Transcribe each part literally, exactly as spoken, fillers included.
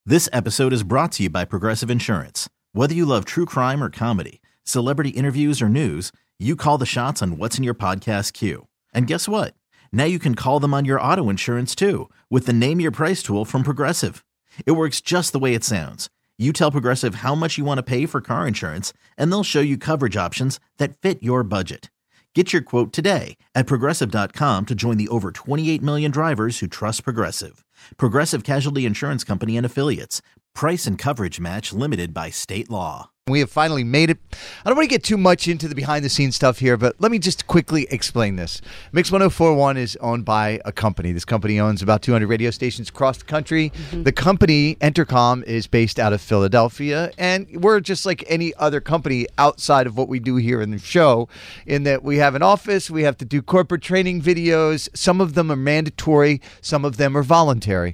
This episode is brought to you by Progressive Insurance. Whether you love true crime or comedy, celebrity interviews or news, you call the shots on what's in your podcast queue. And guess what? Now you can call them on your auto insurance too with the Name Your Price tool from Progressive. It works just the way it sounds. You tell Progressive how much you want to pay for car insurance, and they'll show you coverage options that fit your budget. Get your quote today at Progressive dot com to join the over twenty-eight million drivers who trust Progressive. Progressive Casualty Insurance Company and Affiliates. Price and coverage match limited by state law. We have finally made it. I don't want to get too much into the behind-the-scenes stuff here, but let me just quickly explain this. Mix one oh four point one is owned by a company. This company owns about two hundred radio stations across the country. Mm-hmm. The company, Entercom, is based out of Philadelphia, and we're just like any other company outside of what we do here in the show, in that we have an office, we have to do corporate training videos. Some of them are mandatory, some of them are voluntary.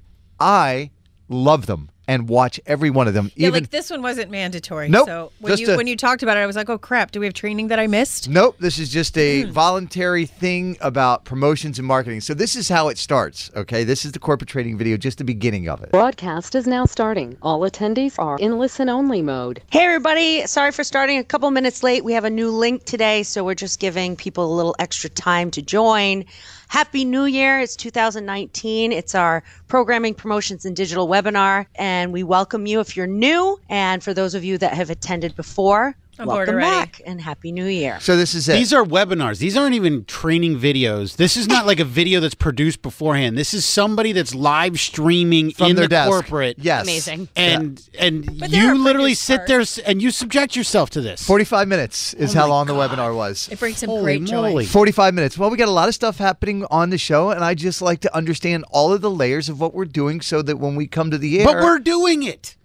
I love them and watch every one of them. Yeah, even like this one wasn't mandatory. Nope. So when you a, when you talked about it, I was like, oh crap, do we have training that I missed? Nope. This is just a voluntary thing about promotions and marketing. So this is how it starts, okay? This is the corporate training video, just the beginning of it. Broadcast is now starting. All attendees are in listen-only mode. Hey everybody, sorry for starting a couple minutes late. We have a new link today, so we're just giving people a little extra time to join. Happy New Year. It's two thousand nineteen. It's our programming, promotions, and digital webinar. And we welcome you if you're new. And for those of you that have attended before, I'm bored welcome already. back and Happy New Year. So this is it. These are webinars. These aren't even training videos. This is not like a video that's produced beforehand. This is somebody that's live streaming From in their the desk. corporate. Yes. Amazing. And and But there are you literally produced sit parts. there s- and you subject yourself to this. forty-five minutes is Oh how my long God. the webinar was. It brings some Holy great joy. moly. forty-five minutes. Well, we got a lot of stuff happening on the show, and I just like to understand all of the layers of what we're doing so that when we come to the air... But we're doing it.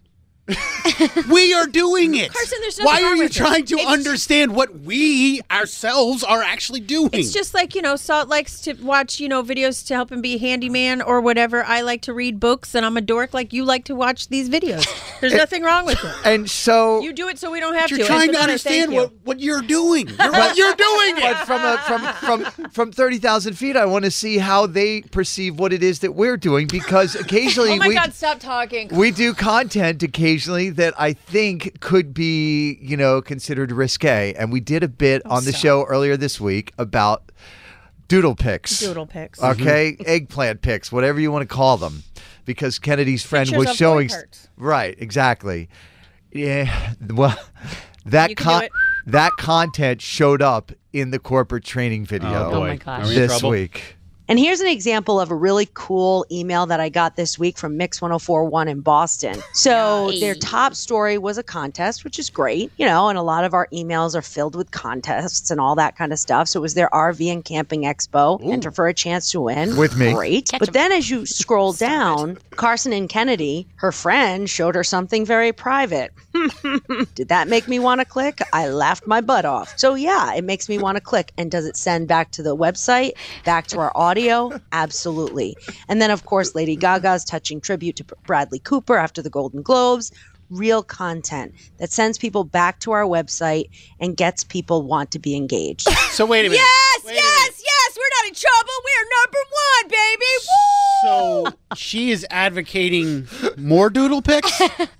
We are doing it. Carson, there's nothing Why wrong are you with it. trying to It's- understand what we ourselves are actually doing? It's just like, you know, Salt likes to watch, you know, videos to help him be a handyman or whatever. I like to read books, and I'm a dork like you like to watch these videos. There's nothing wrong with it. And so... You do it so we don't have You're to. trying And to for that, I understand thank you. what, what you're doing. You're, what you're doing it. But from, a, from, from, from thirty thousand feet, I want to see how they perceive what it is that we're doing, because occasionally Oh my we... God, stop talking. We do content occasionally that I think could be, you know, considered risque. And we did a bit on the stop. show earlier this week about doodle pics. Doodle pics. Okay? Eggplant pics, whatever you want to call them. Because Kennedy's friend Pictures was of showing... boy parts. Right, exactly. Yeah, well, that You can con- do it. that content showed up in the corporate training video Oh, my gosh. Are we in this trouble? week. And here's an example of a really cool email that I got this week from Mix one oh four point one in Boston. So Nice. their top story was a contest, which is great, you know, and a lot of our emails are filled with contests and all that kind of stuff. So it was their R V and Camping Expo. Enter for a chance to win. With me. Great. Catch But 'em. then as you scroll down, Carson and Kennedy, her friend, showed her something very private. Did that make me want to click? I laughed my butt off. So yeah, it makes me want to click. And does it send back to the website, back to our audio? Absolutely. And then of course, Lady Gaga's touching tribute to Bradley Cooper after the Golden Globes. Real content that sends people back to our website and gets people want to be engaged. So wait a minute. Yes, Wait a yes, yes. We're not in trouble. We're number one, baby. Woo! So she is advocating more doodle pics?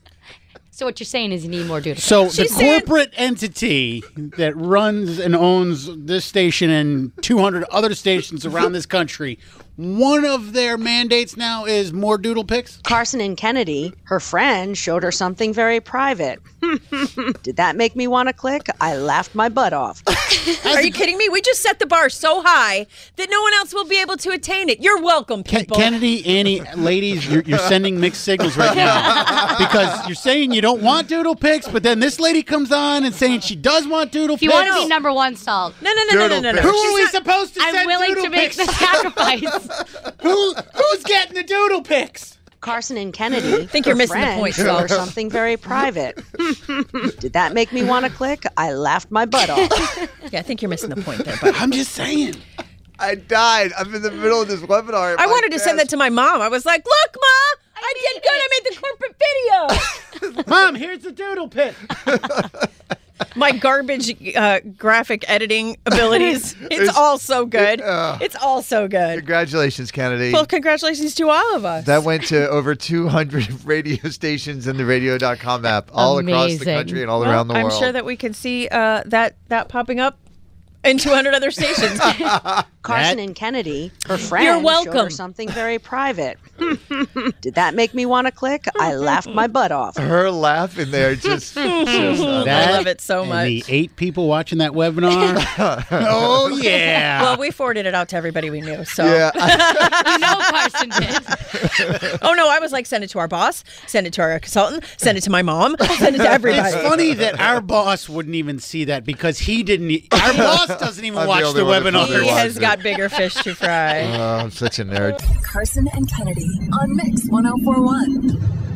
So what you're saying is you need more doodle. So the She's saying- corporate entity that runs and owns this station and two hundred other stations around this country, one of their mandates now is more doodle pics? Carson and Kennedy, her friend, showed her something very private. Did that make me want to click? I laughed my butt off. Are you kidding me? We just set the bar so high that no one else will be able to attain it. You're welcome, Ken- people. Kennedy, Annie, ladies, you're, you're sending mixed signals right now because you're saying you don't want doodle pics, but then this lady comes on and saying she does want doodle If you pics. want to be number one, Salt, No, no, no, no, no, no, no. Who She's are we not- supposed to I'm send willing doodle to make pics? the sacrifice. Who who's getting the doodle pics? Carson and Kennedy, think you're her missing the friend, point, showed her Saul. something very private. Did that make me want to click? I laughed my butt off. Yeah, I think you're missing the point there, buddy. I'm just saying. I died. I'm in the middle of this webinar. I wanted to send that to my mom. I was like, look, Ma, I, did good. I made the corporate video. Mom, here's the doodle pic. my garbage uh, graphic editing abilities. It's, It's- all so good. it, uh, it's all so good. Congratulations, Kennedy. Well, congratulations to all of us. That went to over two hundred radio stations in the radio dot com app all across the Amazing. country and all Well, around the I'm world. sure that we can see uh, that that popping up in two hundred other stations. Carson That- and Kennedy, her friend, You're showed welcome. her something very private. Did that make me want to click? I laughed my butt off. Her laugh in there just, just uh, That I love it so and much. the eight people watching that webinar. oh yeah. Well, we forwarded it out to everybody we knew. So, yeah. You know Carson did. oh no, I was like, send it to our boss, send it to our consultant, send it to my mom, send it to everybody. It's funny that our boss wouldn't even see that because he didn't. e- Our boss doesn't even I'm the watch only the one that webinar. probably He watched has it. got bigger fish to fry. Oh, I'm such a nerd. Carson and Kennedy on Mix ten forty-one.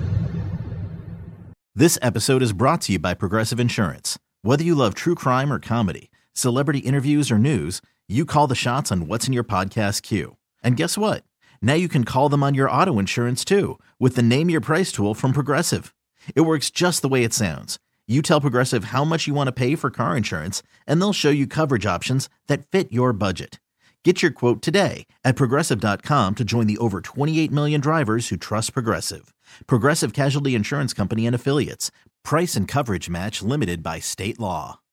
This episode is brought to you by Progressive Insurance. Whether you love true crime or comedy, celebrity interviews or news, you call the shots on what's in your podcast queue. And guess what? Now you can call them on your auto insurance too with the Name Your Price tool from Progressive. It works just the way it sounds. You tell Progressive how much you want to pay for car insurance, and they'll show you coverage options that fit your budget. Get your quote today at Progressive dot com to join the over twenty-eight million drivers who trust Progressive. Progressive Casualty Insurance Company and Affiliates. Price and coverage match limited by state law.